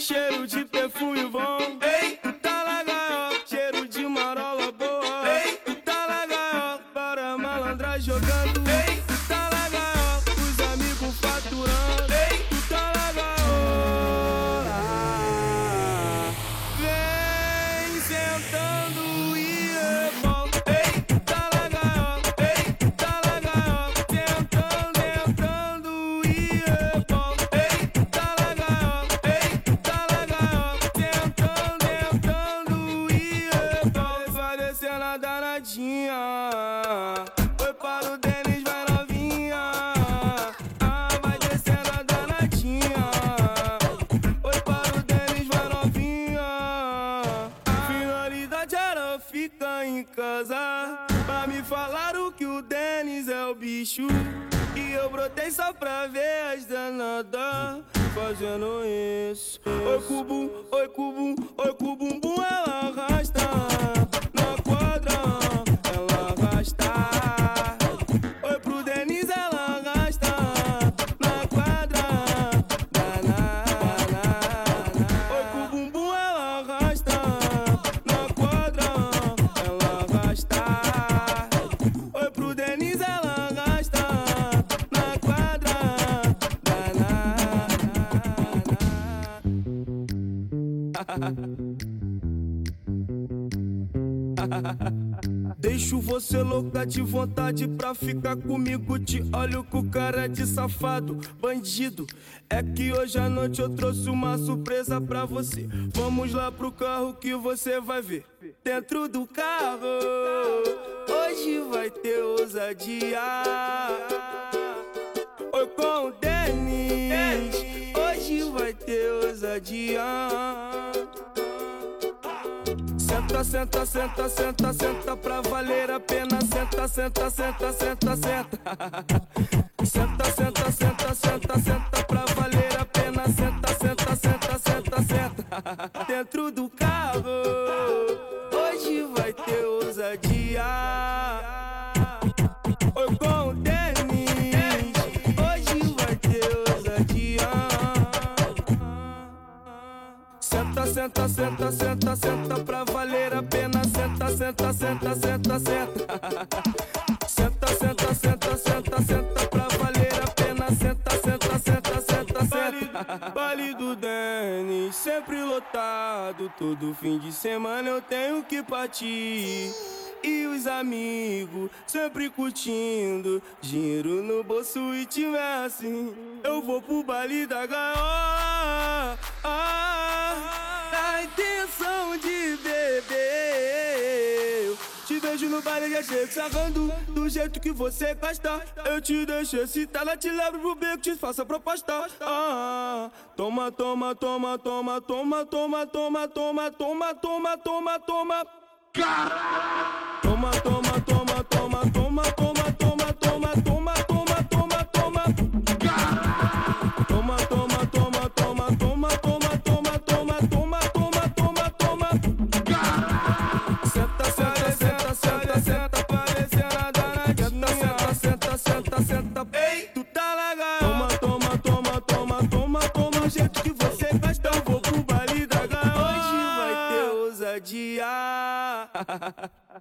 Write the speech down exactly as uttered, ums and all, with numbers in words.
cheiro de perfume bom. Ei, tu tá na gaiola, cheiro de marola boa. Ei, tu tá na gaiola, para malandra jogando. Ei, tu tá na gaiola, os amigos faturando. Ei, tu tá na gaiola, vem sentando e revolta. Ei, tu tá na gaiola, ei, tu tá na gaiola, sentando, entrando e revolta. Ei, tu tá na gaiola, ei, tu tá na gaiola, sentando, entrando e revolta. Vai descendo a danadinha, foi para o Denis, vai novinha. Ah, vai descendo a danadinha, foi para o Denis, vai novinha. Finalidade era ficar em casa, pra me falaram que o Denis é o bicho. E eu brotei só pra ver as danadas fazendo isso. Oi cubum, oi cubum, oi cubumbum, ela arrasta na quadra, ela arrasta. Oi pro Denis, ela arrasta na quadra, danada. Oi cubumbum, ela arrasta na quadra, ela arrasta. Oi pro Denis, ela arrasta na quadra, deixo você louca de vontade pra ficar comigo. Te olho com cara de safado, bandido. É que hoje à noite eu trouxe uma surpresa pra você. Vamos lá pro carro que você vai ver. Dentro do carro, hoje vai ter ousadia. Oi com o Denis, hoje vai ter ousadia. Senta, senta, senta, senta, senta pra valer a pena. Senta, senta, senta, senta, senta. Senta, senta, senta, senta, senta pra valer a pena. Senta, senta, senta, senta, senta. Dentro do carro, hoje vai ter ousadia. Oi com o Denis, hoje vai ter ousadia. Senta, senta, senta, senta, senta pra valer a pena. Senta, senta, senta, senta, senta. Senta, senta, senta, senta, senta pra valer a pena. Senta, senta, senta, senta, senta. Baile do Denis, sempre lotado. Todo fim de semana eu tenho que partir. E os amigos sempre curtindo, dinheiro no bolso e tiver assim, eu vou pro baile da gaiola, ah, na intenção de beber. Eu te vejo no baile, já chego sarrando, do jeito que você gosta. Eu te deixo excitada, te levo pro beco, te faço a proposta. Ah, toma, toma, toma, toma, toma, toma, toma, toma, toma, toma, toma, toma. Toma, toma, toma, toma, toma, toma, toma, toma, toma, toma, toma, toma. Toma, toma, toma, toma, toma, toma, toma, toma, toma, toma, toma, toma. Senta, senta, senta, senta, senta, parecendo a danadinha. Senta, senta, senta, senta, ei, tu tá legal. Toma, toma, toma, toma, toma, toma, do jeito que você gosta. Eu vou pro baile da gaiola, hoje vai ter ousadia.